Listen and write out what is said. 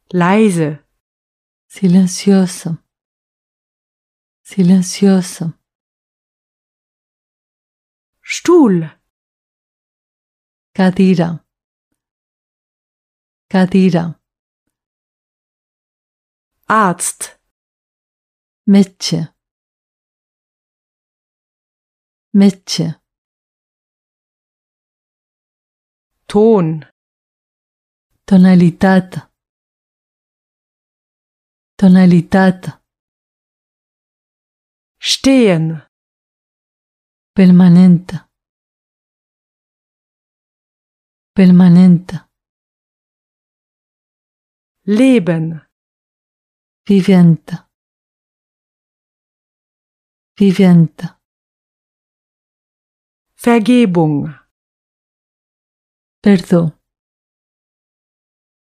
leise, silencioso, silencioso, Stuhl, cadeira, cadeira, Arzt, metge, metge, Ton, tonalitat, tonalitat, stehen, permanente, permanente, leben, vivente, vivente, Vergebung, perdó,